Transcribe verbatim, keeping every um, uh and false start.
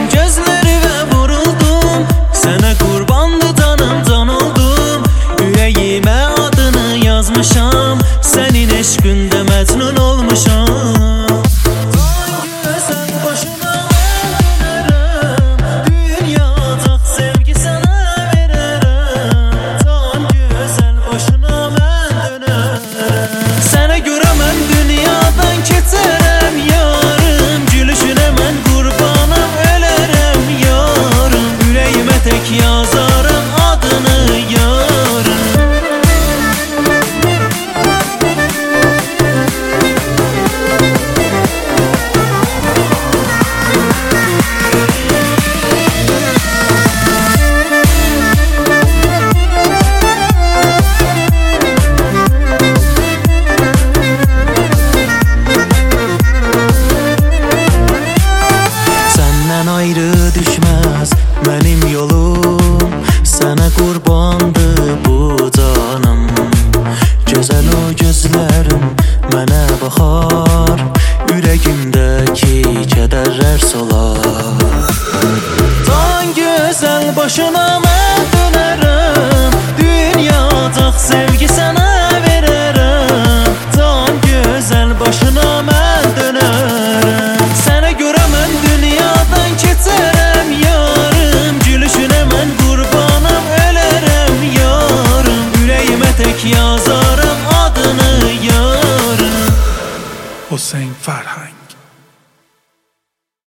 gözleri ve vuruldum. Sana kurbandı canım, can oldum. Yüreğime adını yazmışam, senin eşkünde mecnun olmuşam. Yazarım adını yarın. Senden ayrı düşmez benim yolum, sana kurbandı bu canım. Güzel o gözlerim mənə baxar, ürəyimdəki kədərlər solar. Tan gözəl başına mən dönərəm, dünyacaq sevgi sənə verərəm. Tan gözəl başına mən dönərəm, sənə görə mən dünyadan keçərəm yarım. Gülüşünə mən qurbanım, ölərəm yarım. Ürəyimə tək yazarım adını yarım. Hüseyin Farhang.